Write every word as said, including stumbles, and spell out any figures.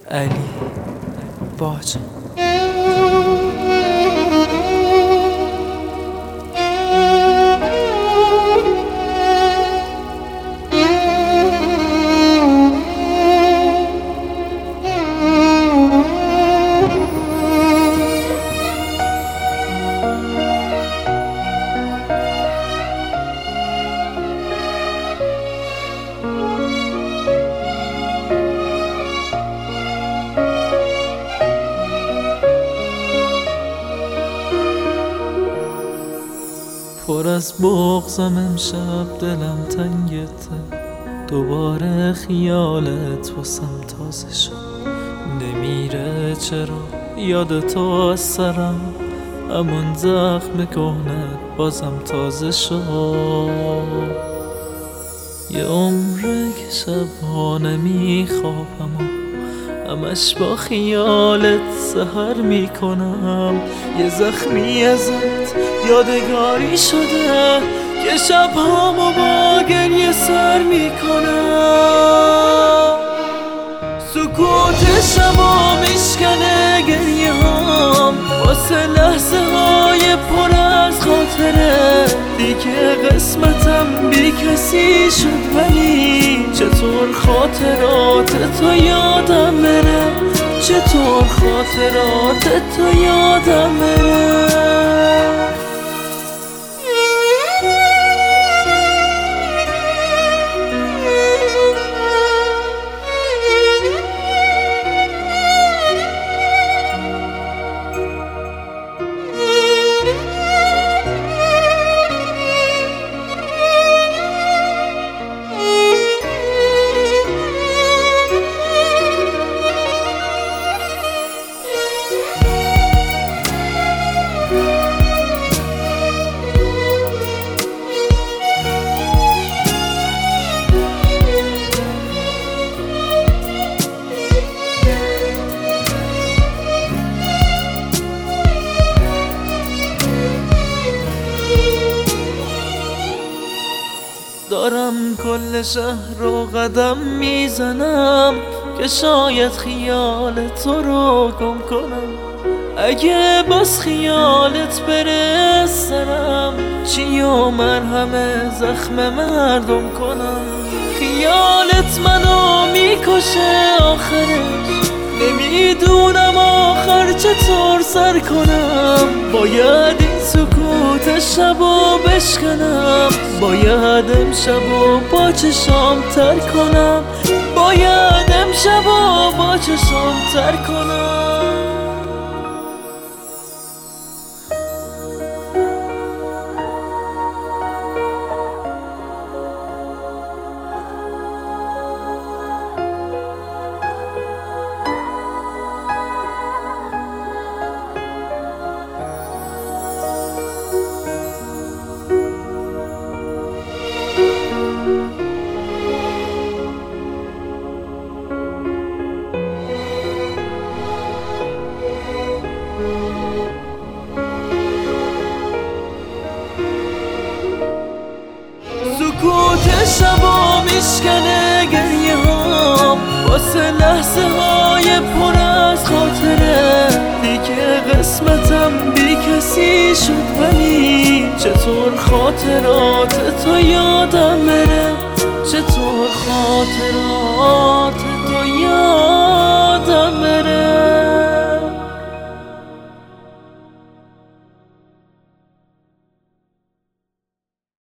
علی باجه. پر از بغضم امشب دلم تنگته، دوباره خیالت واسم تازه شد. نمیره چرا یاد تو از سرم، همون زخم کهنت بازم تازه شد. یه عمره که شبها نمیخوابم و همش با خیالت سحر میکنم. یه زخمی ازت یادگاری شده که شبهامو با گریه سر میکنم. سکوت شبا میشکنه گریه هام واسه لحظه های پر از خاطره. دیگه قسمتم بی کسی شد، ولی چطور خاطرات تو یادم بره، چطور خاطرات تو یادم بره. دارم کل شهر رو قدم میزنم که شاید خیال تو رو گم کنم. اگه باز خیالت بره سرم، چی و مرهم زخم مردم کنم. خیالت منو میکشه آخرش، نمیدونم آخر چطور سر کنم. باید این سکوت شبو بشکنم، باید امشبو با چشام تر کنم، باید امشبو با چشام تر کنم. سکوت شبا میشکنه گریه هام واسه لحظه های پر از خاطره. دیگه قسمتم بی کسی شد، ولی چطور خاطرات تو یادم بره،